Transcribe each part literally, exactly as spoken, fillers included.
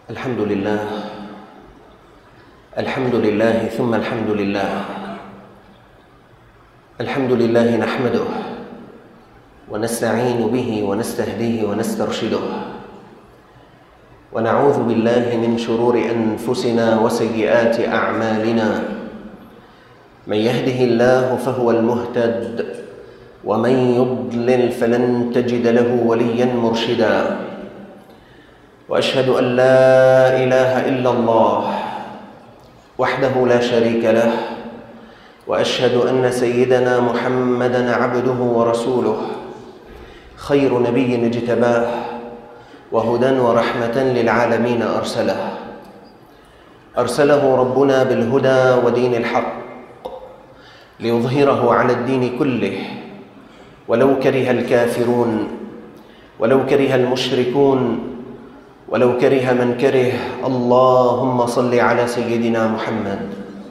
الحمد لله الحمد لله ثم الحمد لله الحمد لله نحمده ونستعين به ونستهديه ونسترشده ونعوذ بالله من شرور أنفسنا وسيئات أعمالنا. من يهده الله فهو المهتد ومن يضلل فلن تجد له وليا مرشدا. وأشهد أن لا إله إلا الله وحده لا شريك له، وأشهد أن سيدنا محمدًا عبده ورسوله، خير نبي اجتباه وهدى ورحمة للعالمين أرسله أرسله ربنا بالهدى ودين الحق ليظهره على الدين كله ولو كره الكافرون ولو كره المشركون ولو كره من كره. اللهم صل على سيدنا محمد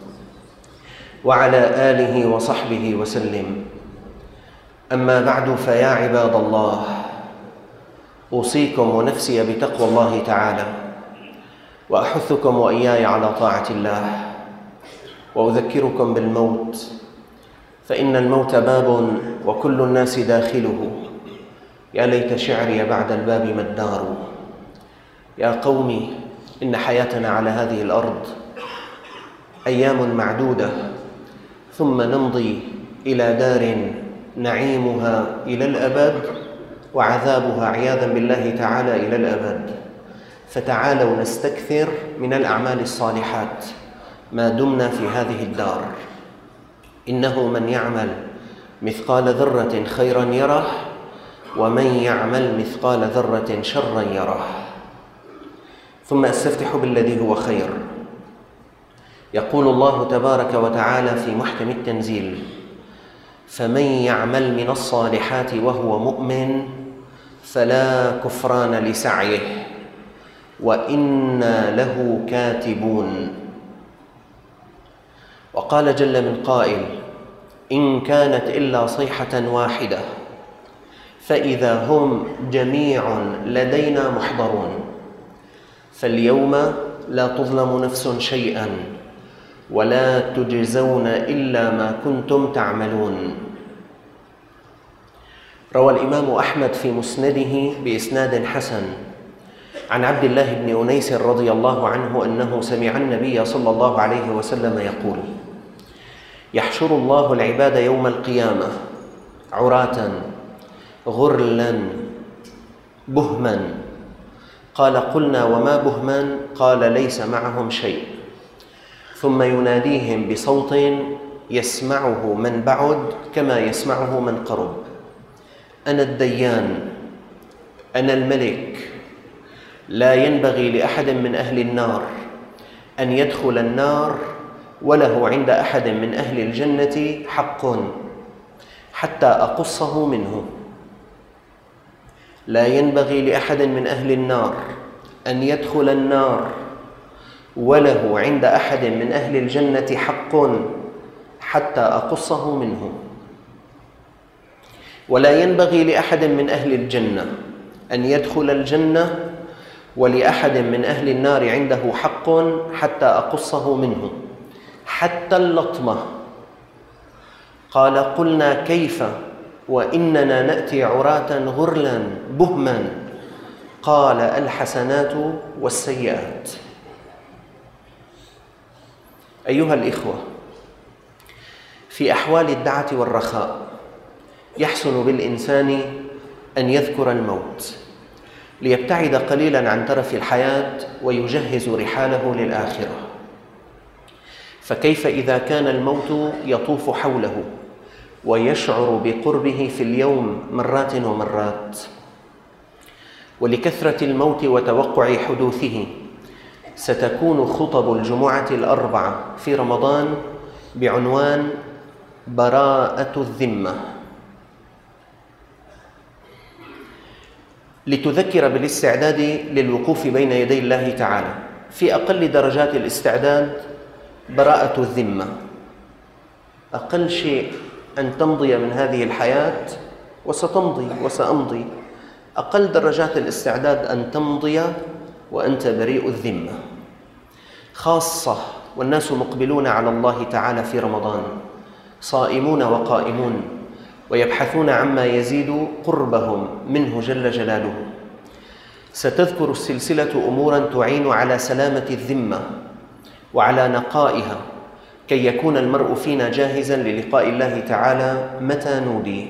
وعلى آله وصحبه وسلم. أما بعد، فيا عباد الله، أوصيكم ونفسي بتقوى الله تعالى، وأحثكم وإياي على طاعة الله، وأذكركم بالموت، فإن الموت باب وكل الناس داخله. يا ليت شعري بعد الباب ما الدار. يا قومي، إن حياتنا على هذه الأرض أيام معدودة، ثم نمضي إلى دار نعيمها إلى الأبد وعذابها عياذا بالله تعالى إلى الأبد. فتعالوا نستكثر من الأعمال الصالحات ما دمنا في هذه الدار. إنه من يعمل مثقال ذرة خيرا يره، ومن يعمل مثقال ذرة شرا يره. ثم أستفتح بالذي هو خير. يقول الله تبارك وتعالى في محكم التنزيل: فمن يعمل من الصالحات وهو مؤمن فلا كفران لسعيه وإنا له كاتبون. وقال جل من قائل: إن كانت إلا صيحة واحدة فإذا هم جميع لدينا محضرون. فاليوم لا تظلم نفس شيئا ولا تجزون إلا ما كنتم تعملون. روى الإمام أحمد في مسنده بإسناد حسن عن عبد الله بن أنيس رضي الله عنه أنه سمع النبي صلى الله عليه وسلم يقول: يحشر الله العباد يوم القيامة عراة غرلا بهما. قال: قلنا وما بهمان؟ قال: ليس معهم شيء. ثم يناديهم بصوت يسمعه من بعد كما يسمعه من قرب: أنا الديان، أنا الملك، لا ينبغي لأحد من أهل النار أن يدخل النار وله عند أحد من أهل الجنة حق حتى أقصه منه. لا ينبغي لأحد من أهل النار أن يدخل النار وله عند أحد من أهل الجنة حق حتى أقصه منه. ولا ينبغي لأحد من أهل الجنة أن يدخل الجنة ولأحد من أهل النار عنده حق حتى أقصه منه، حتى اللطمة. قال: قلنا كيف وإننا نأتي عراة غرلا بهما؟ قال: الحسنات والسيئات. أيها الإخوة، في أحوال الدعة والرخاء يحسن بالإنسان أن يذكر الموت ليبتعد قليلا عن ترف الحياة ويجهز رحاله للآخرة. فكيف إذا كان الموت يطوف حوله ويشعر بقربه في اليوم مرات ومرات؟ ولكثرة الموت وتوقع حدوثه ستكون خطب الجمعة الأربعة في رمضان بعنوان براءة الذمة، لتذكر بالاستعداد للوقوف بين يدي الله تعالى. في أقل درجات الاستعداد براءة الذمة. أقل شيء أن تمضي من هذه الحياة، وستمضي وسأمضي. أقل درجات الاستعداد أن تمضي وأنت بريء الذمة، خاصة والناس مقبلون على الله تعالى في رمضان، صائمون وقائمون، ويبحثون عما يزيد قربهم منه جل جلاله. ستذكر السلسلة أموراً تعين على سلامة الذمة وعلى نقائها، كي يكون المرء فينا جاهزاً للقاء الله تعالى متى نودي.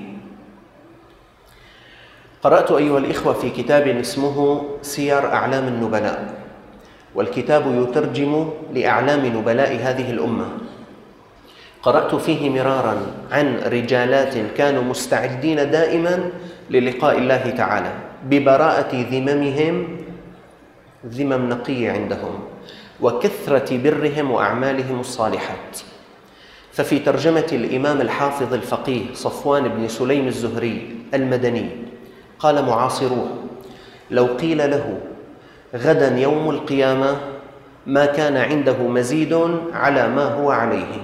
قرأت أيها الإخوة في كتاب اسمه سير أعلام النبلاء، والكتاب يترجم لأعلام نبلاء هذه الأمة. قرأت فيه مراراً عن رجالات كانوا مستعدين دائماً للقاء الله تعالى ببراءة ذممهم، ذمم نقية عندهم، وكثرة برهم وأعمالهم الصالحات. ففي ترجمة الإمام الحافظ الفقيه صفوان بن سليم الزهري المدني قال معاصروه: لو قيل له غدا يوم القيامة ما كان عنده مزيد على ما هو عليه.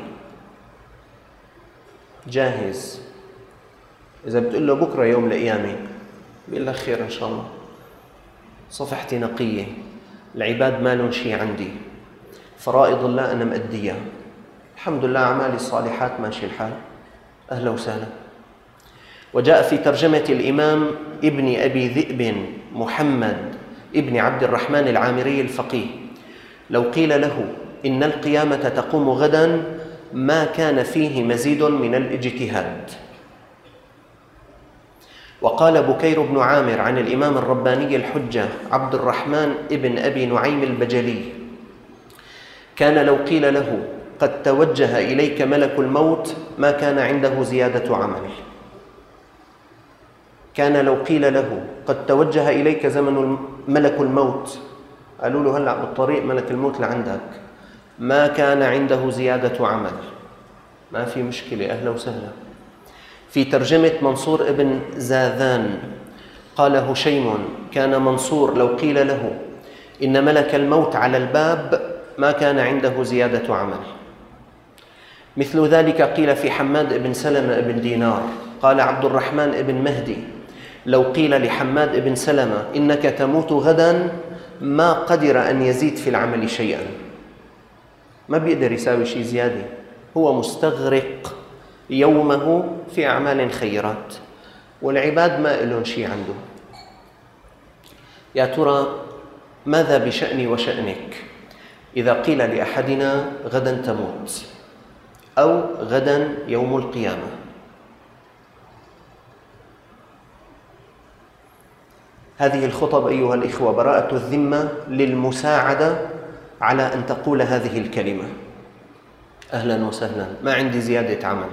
جاهز. إذا بتقول له بكرة يوم القيامة بيقول لك خير إن شاء الله، صفحتي نقية، العباد ما لهم شيء عندي، فرائض الله أنا مأدية، الحمد لله أعمالي الصالحات ماشي الحال، أهلا وسهلا. وجاء في ترجمة الإمام ابن أبي ذئب محمد ابن عبد الرحمن العامري الفقيه: لو قيل له إن القيامة تقوم غدا ما كان فيه مزيد من الاجتهاد. وقال بكير بن عامر عن الإمام الرباني الحجة عبد الرحمن ابن أبي نعيم البجلي: كان لو قيل له قد توجه إليك ملك الموت ما كان عنده زيادة عمل. كان لو قيل له قد توجه إليك زمن ملك الموت، قالوا له هلأ بالطريق ملك الموت لعندك، ما كان عنده زيادة عمل، ما في مشكلة، أهلا وسهلا. في ترجمة منصور ابن زاذان قال هشيم: كان منصور لو قيل له إن ملك الموت على الباب ما كان عنده زيادة عمل. مثل ذلك قيل في حماد بن سلمة بن دينار. قال عبد الرحمن بن مهدي: لو قيل لحماد بن سلمة إنك تموت غدا ما قدر أن يزيد في العمل شيئا، ما بيقدر يساوي شيء زيادة، هو مستغرق يومه في أعمال خيرات، والعباد ما لهم شيء عنده. يا ترى ماذا بشأني وشأنك إذا قيل لأحدنا غدا تموت أو غدا يوم القيامة؟ هذه الخطب أيها الإخوة براءة الذمة للمساعدة على أن تقول هذه الكلمة: أهلا وسهلا، ما عندي زيادة عمل.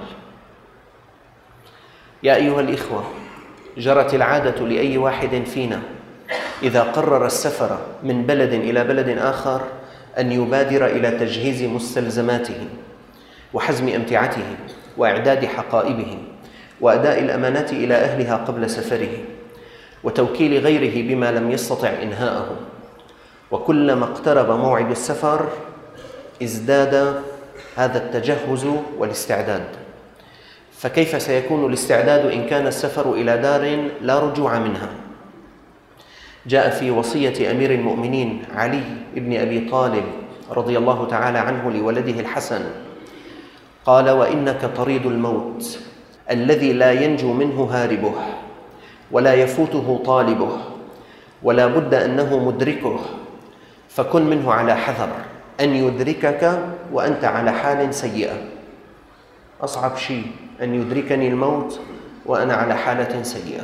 يا أيها الإخوة، جرت العادة لأي واحد فينا إذا قرر السفر من بلد إلى بلد آخر أن يبادر إلى تجهيز مستلزماته وحزم أمتعته وإعداد حقائبه وأداء الأمانات إلى أهلها قبل سفره وتوكيل غيره بما لم يستطع إنهاءه. وكلما اقترب موعد السفر ازداد هذا التجهز والاستعداد. فكيف سيكون الاستعداد إن كان السفر إلى دار لا رجوع منها؟ جاء في وصية أمير المؤمنين علي بن أبي طالب رضي الله تعالى عنه لولده الحسن، قال: وإنك طريد الموت الذي لا ينجو منه هاربه ولا يفوته طالبه ولا بد أنه مدركه، فكن منه على حذر أن يدركك وأنت على حال سيئة. أصعب شيء أن يدركني الموت وأنا على حالة سيئة.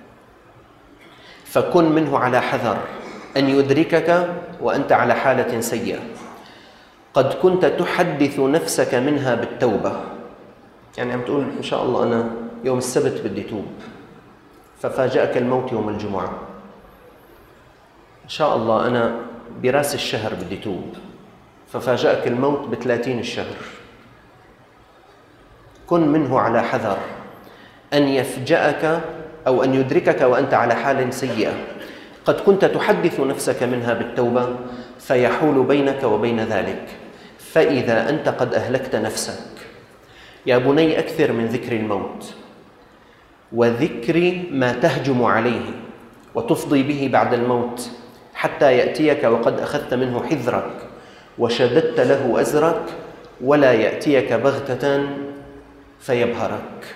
فكن منه على حذر أن يدركك وأنت على حالة سيئة. قد كنت تحدث نفسك منها بالتوبة، يعني عم تقول إن شاء الله أنا يوم السبت بدي توب، ففاجأك الموت يوم الجمعة. إن شاء الله أنا براس الشهر بدي توب، ففاجأك الموت بثلاثين الشهر. كن منه على حذر أن يفجأك أو أن يدركك وأنت على حال سيئة قد كنت تحدث نفسك منها بالتوبة، فيحول بينك وبين ذلك، فإذا أنت قد أهلكت نفسك. يا بني، أكثر من ذكر الموت وذكر ما تهجم عليه وتفضي به بعد الموت حتى يأتيك وقد أخذت منه حذرك وشددت له أزرك، ولا يأتيك بغتة فيبهرك.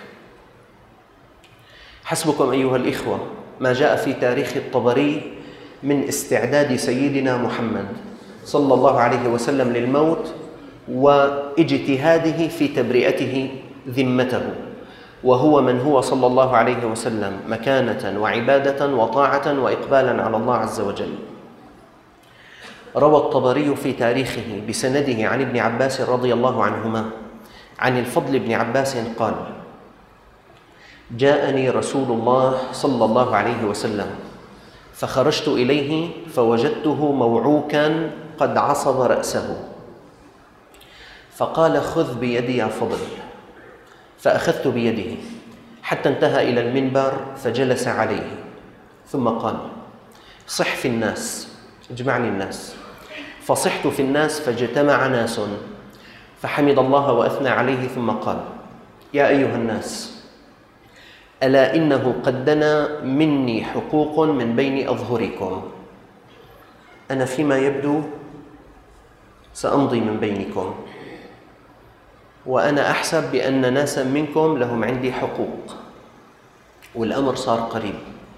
حسبكم أيها الإخوة ما جاء في تاريخ الطبري من استعداد سيدنا محمد صلى الله عليه وسلم للموت واجتهاده في تبرئته ذمته، وهو من هو صلى الله عليه وسلم مكانة وعبادة وطاعة وإقبالا على الله عز وجل. روى الطبري في تاريخه بسنده عن ابن عباس رضي الله عنهما عن الفضل بن عباس قال: جاءني رسول الله صلى الله عليه وسلم فخرجت إليه فوجدته موعوكا قد عصب رأسه، فقال: خذ بيدي يا فضل. فأخذت بيده حتى انتهى إلى المنبر فجلس عليه، ثم قال: صح في الناس، اجمعني الناس. فصحت في الناس فاجتمع ناس، فحمد الله وأثنى عليه، ثم قال: يا أيها الناس، ألا إنه قد دنا مني حقوق من بين أظهركم، أنا فيما يبدو سأمضي من بينكم، وأنا أحسب بأن ناسا منكم لهم عندي حقوق، والأمر صار قريب،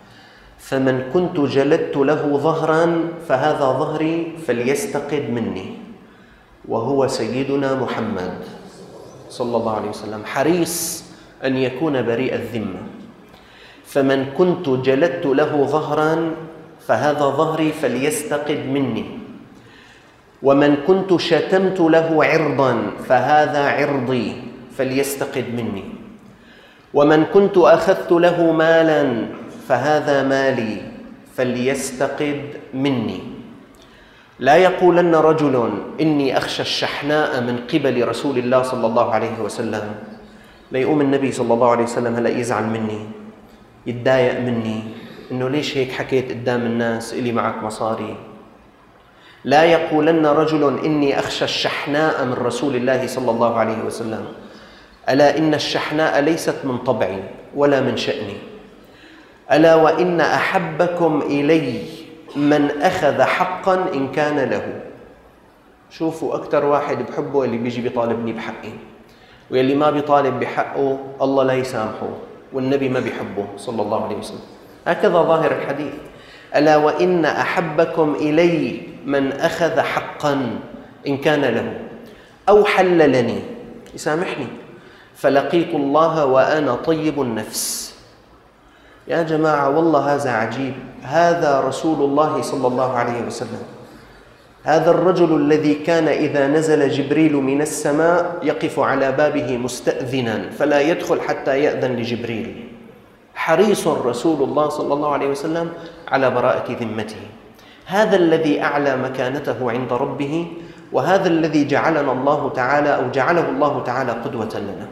فمن كنت جلدت له ظهرا فهذا ظهري فليستقد مني، وهو سيدنا محمد صلى الله عليه وسلم حريص أن يكون بريء الذمة. فمن كنت جلدت له ظهرا فهذا ظهري فليستقد مني، ومن كنت شتمت له عرضا فهذا عرضي فليستقد مني، ومن كنت أخذت له مالا فهذا مالي فليستقد مني. لا يقولن رجل إني أخشى الشحناء من قبل رسول الله صلى الله عليه وسلم، لا يقوم النبي صلى الله عليه وسلم هلأ يزعل مني، يتضايق مني، إنه ليش هيك حكيت قدام الناس، إلي معك مصاري. لا يقولن رجل إني أخشى الشحناء من رسول الله صلى الله عليه وسلم، ألا إن الشحناء ليست من طبعي ولا من شأني، ألا وإن أحبكم إلي من أخذ حقا إن كان له. شوفوا أكثر واحد بحبه اللي بيجي بيطالبني بحقي، واللي ما بيطالب بحقه الله لا يسامحه، والنبي ما بيحبه صلى الله عليه وسلم. هكذا ظاهر الحديث: ألا وإن أحبكم إلي من أخذ حقا إن كان له أو حللني، يسامحني، فلقيت الله وأنا طيب النفس. يا جماعة والله هذا عجيب، هذا رسول الله صلى الله عليه وسلم، هذا الرجل الذي كان إذا نزل جبريل من السماء يقف على بابه مستأذنا فلا يدخل حتى يأذن لجبريل. حريص رسول الله صلى الله عليه وسلم على براءة ذمته. هذا الذي أعلى مكانته عند ربه، وهذا الذي جعلنا الله تعالى أو جعله الله تعالى قدوة لنا.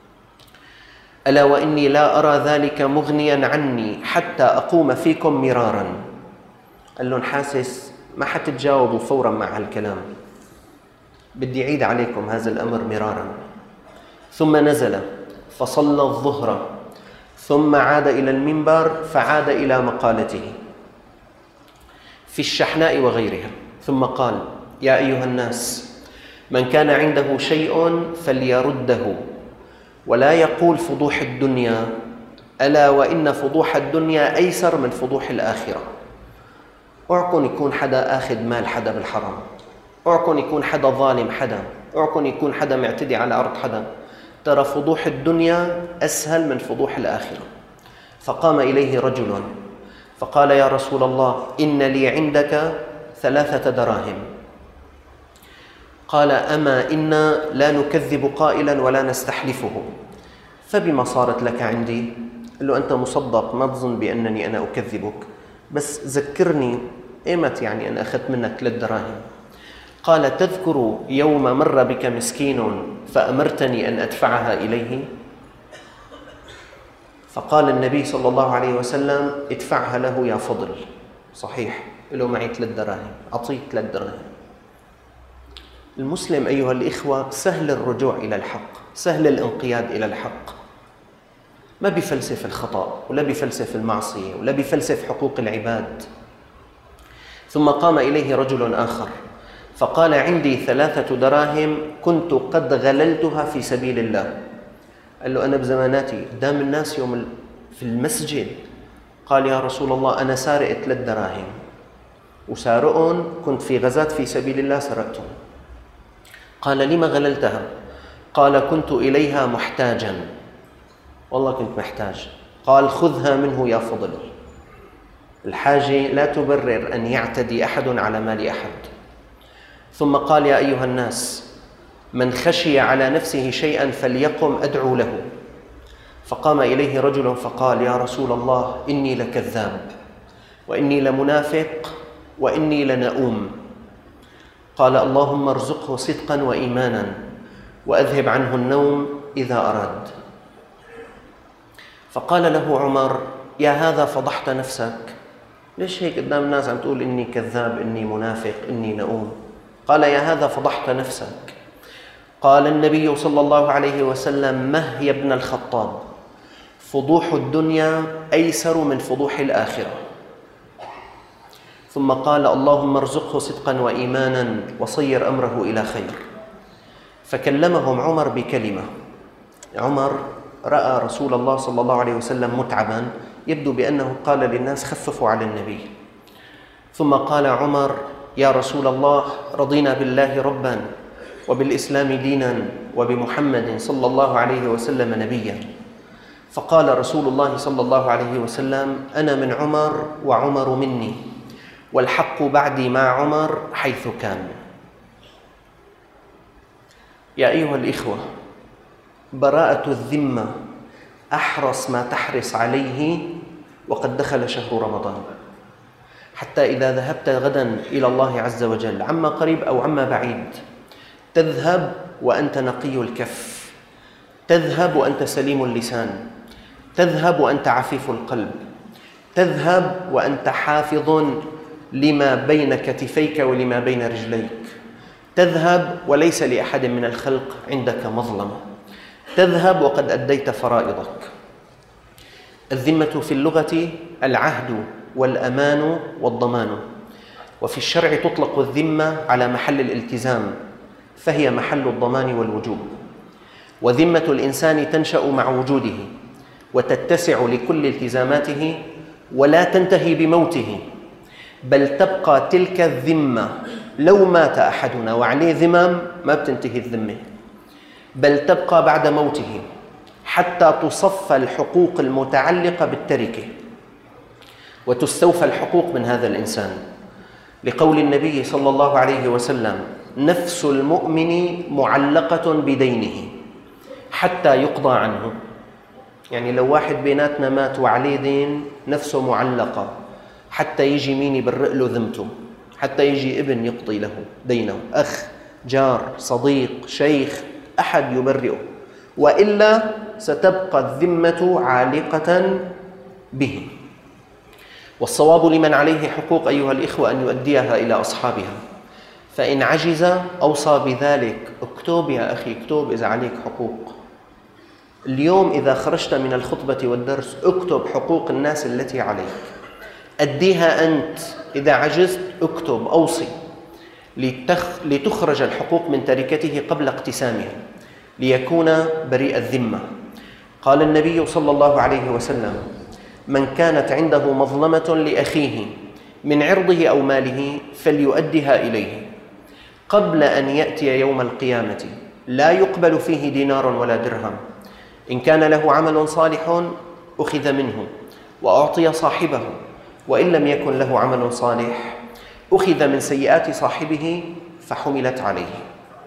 ألا وإني لا أرى ذلك مغنيا عني حتى أقوم فيكم مرارا. قال لهم حاسس ما حتتجاوبوا فورا مع هالكلام، بدي أعيد عليكم هذا الأمر مرارا. ثم نزل فصلى الظهر، ثم عاد إلى المنبر فعاد إلى مقالته في الشحناء وغيرها، ثم قال: يا أيها الناس، من كان عنده شيء فليرده، ولا يقول فضوح الدنيا، ألا وإن فضوح الدنيا أيسر من فضوح الآخرة. اوعكم يكون حدا آخذ مال حدا بالحرام، اوعكم يكون حدا ظالم حدا، اوعكم يكون حدا معتدي على أرض حدا، ترى فضوح الدنيا أسهل من فضوح الآخرة. فقام إليه رجل فقال: يا رسول الله، إن لي عندك ثلاثة دراهم. قال: أما إنا لا نكذب قائلا ولا نستحلفه، فبما صارت لك عندي؟ قال له: أنت مصدق، ما تظن بأنني أنا أكذبك، بس ذكرني إيمت يعني أنا أخذت منك ثلاث دراهم. قال: تذكر يوم مر بك مسكين فأمرتني أن أدفعها إليه؟ فقال النبي صلى الله عليه وسلم: ادفعها له يا فضل. صحيح، له معي ثلاث دراهم، أعطيه ثلاث دراهم. المسلم أيها الإخوة سهل الرجوع إلى الحق، سهل الانقياد إلى الحق، ما بيفلسف الخطأ ولا بيفلسف المعصية ولا بيفلسف حقوق العباد. ثم قام إليه رجل آخر فقال: عندي ثلاثة دراهم كنت قد غللتها في سبيل الله. قال له: أنا بزماناتي قدام الناس يوم في المسجد قال: يا رسول الله أنا سارق ثلاث دراهم وسارقهم، كنت في غزاة في سبيل الله سرقتهم. قال: لما غللتها؟ قال: كنت إليها محتاجا، والله كنت محتاج. قال: خذها منه يا فضل. الحاجة لا تبرر أن يعتدي أحد على مال أحد. ثم قال: يا أيها الناس، من خشي على نفسه شيئا فليقم أدعو له. فقام إليه رجل فقال: يا رسول الله إني لكذاب وإني لمنافق وإني لنؤوم. قال: اللهم ارزقه صدقا وإيمانا وأذهب عنه النوم إذا أراد. فقال له عمر: يا هذا فضحت نفسك، ليش هيك قدام الناس عم تقول إني كذاب إني منافق إني نؤوم؟ قال: يا هذا فضحت نفسك. قال النبي صلى الله عليه وسلم: مه يا ابن الخطاب، فضوح الدنيا أيسر من فضوح الآخرة. ثم قال: اللهم ارزقه صدقا وإيمانا وصير أمره إلى خير. فكلمهم عمر بكلمة. عمر رأى رسول الله صلى الله عليه وسلم متعبا، يبدو بأنه قال للناس: خففوا على النبي. ثم قال عمر: يا رسول الله، رضينا بالله ربا وبالإسلام دينا وبمحمد صلى الله عليه وسلم نبيا. فقال رسول الله صلى الله عليه وسلم: أنا من عمر وعمر مني، والحق بعدي مع عمر حيث كان. يا أيها الإخوة، براءة الذمة أحرص ما تحرص عليه وقد دخل شهر رمضان، حتى إذا ذهبت غدا إلى الله عز وجل عما قريب أو عما بعيد، تذهب وأنت نقي الكف، تذهب وأنت سليم اللسان، تذهب وأنت عفيف القلب، تذهب وأنت حافظ لما بين كتفيك ولما بين رجليك، تذهب وليس لأحد من الخلق عندك مظلمة، تذهب وقد أديت فرائضك. الذمة في اللغة العهد والأمان والضمان، وفي الشرع تطلق الذمة على محل الالتزام، فهي محل الضمان والوجوب. وذمة الإنسان تنشأ مع وجوده وتتسع لكل التزاماته ولا تنتهي بموته، بل تبقى تلك الذمة لو مات أحدنا وعليه ذمم ما بتنتهي الذمة، بل تبقى بعد موته حتى تصفى الحقوق المتعلقة بالتركة وتستوفى الحقوق من هذا الإنسان، لقول النبي صلى الله عليه وسلم: نفس المؤمن معلقة بدينه حتى يقضى عنه. يعني لو واحد بيناتنا مات وعليه دين، نفسه معلقة حتى يجي مين يبرئ له ذمته، حتى يجي ابن يقضي له دينه، أخ، جار، صديق، شيخ، أحد يبرئه، وإلا ستبقى الذمة عالقة به. والصواب لمن عليه حقوق أيها الإخوة أن يؤديها إلى أصحابها، فإن عجز أوصى بذلك. اكتب يا أخي، اكتب إذا عليك حقوق. اليوم إذا خرجت من الخطبة والدرس اكتب حقوق الناس التي عليك، أديها أنت. إذا عجزت اكتب، أوصي، لتخرج الحقوق من تركته قبل اقتسامها ليكون بريء الذمة. قال النبي صلى الله عليه وسلم: من كانت عنده مظلمة لأخيه من عرضه أو ماله فليؤدها إليه قبل أن يأتي يوم القيامة لا يقبل فيه دينار ولا درهم. إن كان له عمل صالح أخذ منه وأعطي صاحبه، وإن لم يكن له عمل صالح أخذ من سيئات صاحبه فحملت عليه.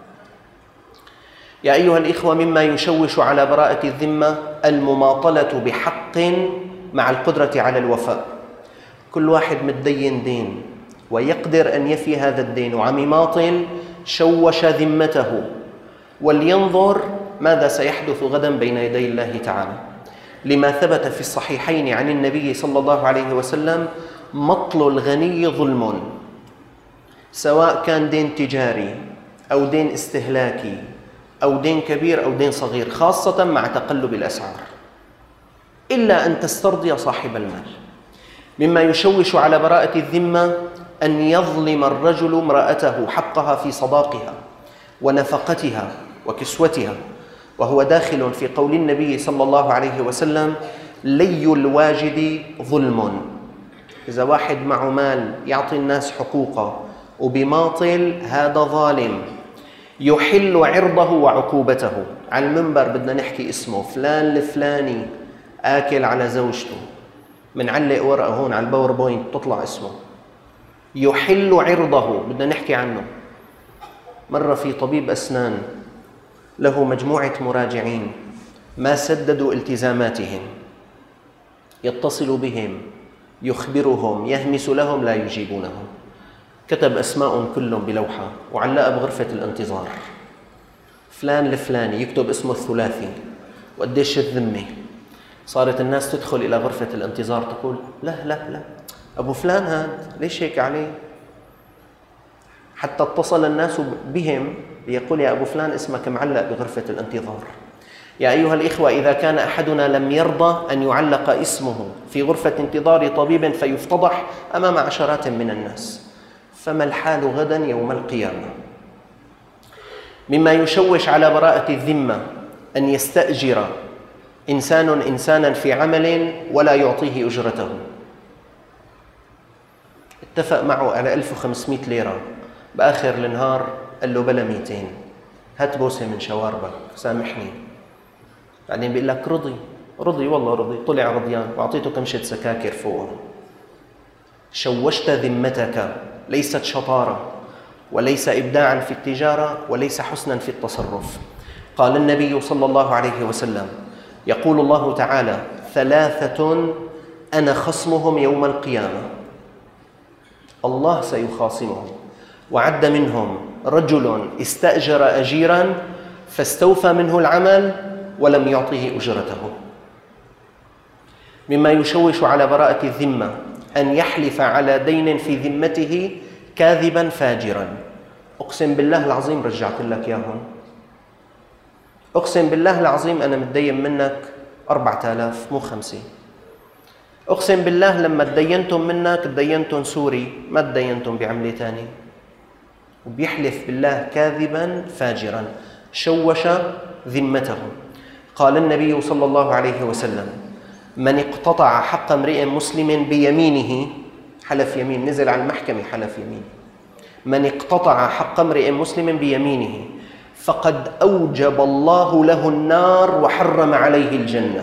يا أيها الإخوة، مما يشوش على براءة الذمة المماطلة بحق مع القدرة على الوفاء. كل واحد متدين دين ويقدر أن يفي هذا الدين وعم يماطل، شوش ذمته، ولينظر ماذا سيحدث غدا بين يدي الله تعالى، لما ثبت في الصحيحين عن النبي صلى الله عليه وسلم: مطل الغني ظلم، سواء كان دين تجاري أو دين استهلاكي أو دين كبير أو دين صغير، خاصة مع تقلب الأسعار، إلا أن تسترضي صاحب المال. مما يشوش على براءة الذمة أن يظلم الرجل امرأته حقها في صداقها ونفقتها وكسوتها، وهو داخل في قول النبي صلى الله عليه وسلم: لي الواجد ظلم. إذا واحد معه مال يعطي الناس حقوقه وبماطل، هذا ظالم. يحل عرضه وعقوبته. على المنبر بدنا نحكي اسمه، فلان الفلاني آكل على زوجته، منعلق ورقة هون على الباوربوينت تطلع اسمه. يحل عرضه، بدنا نحكي عنه. مرة في طبيب أسنان له مجموعة مراجعين ما سددوا التزاماتهم، يتصل بهم، يخبرهم، يهمس لهم، لا يجيبونه. كتب أسماء كلهم بلوحة وعلقها بغرفة الانتظار. فلان الفلاني، يكتب اسمه الثلاثي وقديش الذمة. صارت الناس تدخل إلى غرفة الانتظار تقول: لا لا لا، أبو فلان هاد ليش هيك عليه؟ حتى اتصل الناس بهم ليقول: يا أبو فلان اسمك معلق بغرفة الانتظار. يا أيها الإخوة، إذا كان أحدنا لم يرضى أن يعلق اسمه في غرفة انتظار طبيب فيفتضح أمام عشرات من الناس، فما الحال غدا يوم القيامة؟ مما يشوش على براءة الذمة أن يستأجر إنسان إنسانا في عمل ولا يعطيه أجرته. اتفق معه على ألف وخمسمائة ليرة، بآخر النهار قال له: بلا مئتين، هات بوسة من شواربك، سامحني. بعدين بيقول لك: رضي رضي والله رضي، طلع رضيان وأعطيته كمشة سكاكر فوق. شوشت ذمتك، ليست شطارة وليس إبداعا في التجارة وليس حسنا في التصرف. قال النبي صلى الله عليه وسلم: يقول الله تعالى: ثلاثة أنا خصمهم يوم القيامة. الله سيخاصمهم، وعد منهم رجل استأجر أجيرا فاستوفى منه العمل ولم يعطه أجرته. مما يشوش على براءة الذمة أن يحلف على دين في ذمته كاذبا فاجرا. أقسم بالله العظيم رجعت لك ياهن، أقسم بالله العظيم أنا متدين منك أربعة آلاف مو خمسة، أقسم بالله لما تدينتم منك تدينتم سوري، ما تدينتم بعملة تاني. وبيحلف بالله كاذبا فاجرا، شوش ذمته. قال النبي صلى الله عليه وسلم: من اقتطع حق امرئ مسلم بيمينه، حلف يمين، نزل على المحكمة حلف يمين، من اقتطع حق امرئ مسلم بيمينه فقد أوجب الله له النار وحرم عليه الجنة.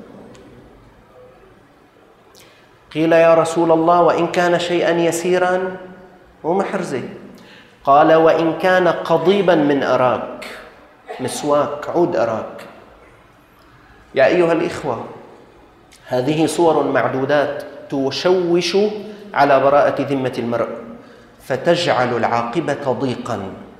قيل: يا رسول الله، وإن كان شيئا يسيرا؟ ومحرزة. قال: وإن كان قضيبا من أراك، مسواك، عود أراك. يا أيها الإخوة، هذه صور معدودات تشوش على براءة ذمة المرء فتجعل العاقبة ضيقا.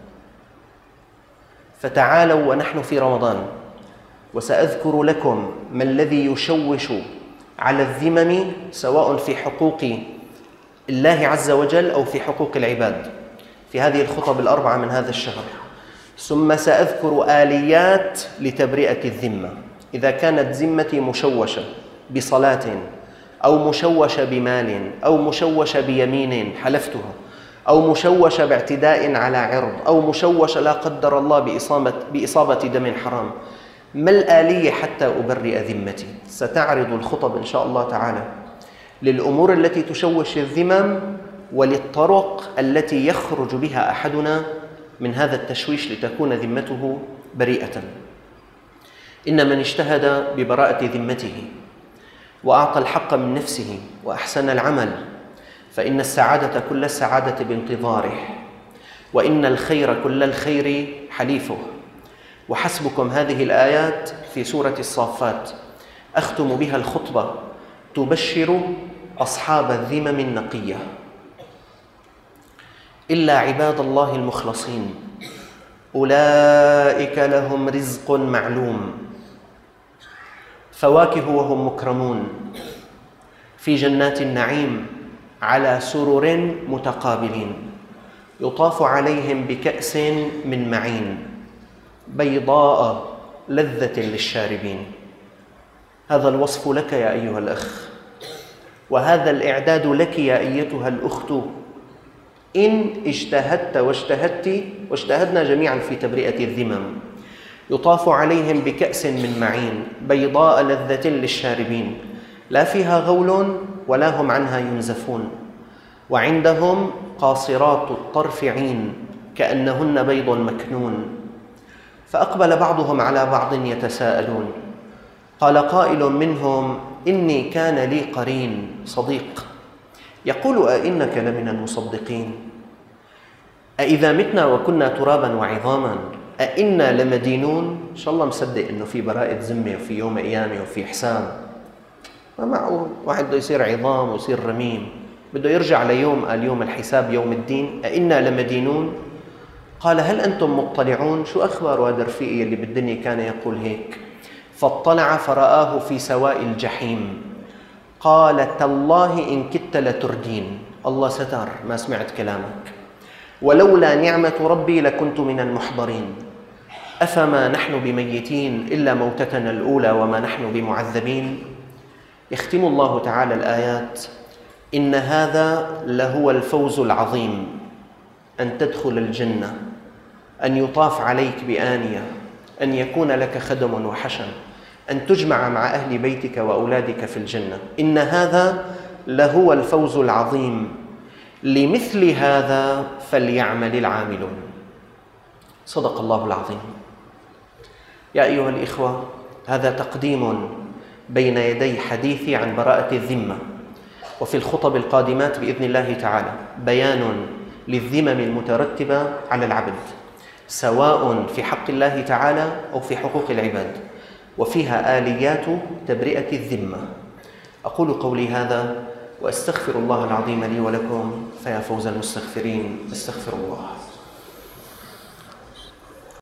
فتعالوا ونحن في رمضان وسأذكر لكم ما الذي يشوش على الذمم، سواء في حقوق الله عز وجل أو في حقوق العباد، في هذه الخطب الأربعة من هذا الشهر. ثم سأذكر آليات لتبرئة الذمة. إذا كانت ذمتي مشوشة بصلاة أو مشوشة بمال أو مشوشة بيمين حلفتها أو مشوشة باعتداء على عرض أو مشوشة لا قدر الله بإصابة, بإصابة دم حرام، ما الآلية حتى أبرئ ذمتي؟ ستعرض الخطب إن شاء الله تعالى للأمور التي تشوش الذمم وللطرق التي يخرج بها أحدنا من هذا التشويش لتكون ذمته بريئة. إن من اجتهد ببراءة ذمته وأعطى الحق من نفسه وأحسن العمل فإن السعادة كل السعادة بانتظاره، وإن الخير كل الخير حليفه. وحسبكم هذه الآيات في سورة الصافات أختم بها الخطبة تبشر أصحاب الذمم النقية: إلا عباد الله المخلصين أولئك لهم رزق معلوم، فواكه وهم مكرمون في جنات النعيم على سرر متقابلين، يطاف عليهم بكأس من معين بيضاء لذة للشاربين. هذا الوصف لك يا أيها الأخ، وهذا الإعداد لك يا أيتها الأخت، إن اجتهدت واجتهدت واجتهدنا جميعا في تبرئة الذمم. يطاف عليهم بكأس من معين بيضاء لذة للشاربين لا فيها غول ولا هم عنها ينزفون وعندهم قاصرات الطرف عين كأنهن بيض مكنون. فأقبل بعضهم على بعض يتساءلون قال قائل منهم إني كان لي قرين صديق يقول أئنك لمن المصدقين أإذا متنا وكنا ترابا وعظاما أئنا لمدينون. إن شاء الله مصدق إنه في براءة ذمة وفي يوم قيامة وفي حساب. ما معقول واحد بده يصير عظام ويصير رميم بده يرجع ليوم قال يوم الحساب يوم الدين. أئنا لمدينون. قال هل أنتم مطلعون؟ شو أخبار هذا رفيقي اللي بالدنيا كان يقول هيك؟ فاطلع فرآه في سواء الجحيم قال تالله إن كدت لتردين. الله ستر ما سمعت كلامك ولولا نعمة ربي لكنت من المحضرين. أفما نحن بميتين إلا موتتنا الأولى وما نحن بمعذبين. يختم الله تعالى الآيات إن هذا لهو الفوز العظيم أن تدخل الجنة أن يطاف عليك بآنية أن يكون لك خدم وحشم أن تجمع مع أهل بيتك وأولادك في الجنة. إن هذا لهو الفوز العظيم لمثل هذا فليعمل العاملون. صدق الله العظيم. يا أيها الإخوة هذا تقديم بين يدي حديثي عن براءة الذمة وفي الخطب القادمات بإذن الله تعالى بيان للذمم المترتبة على العبد سواء في حق الله تعالى أو في حقوق العباد وفيها آليات تبرئة الذمة. أقول قولي هذا وأستغفر الله العظيم لي ولكم فيا فوز المستغفرين. استغفر الله.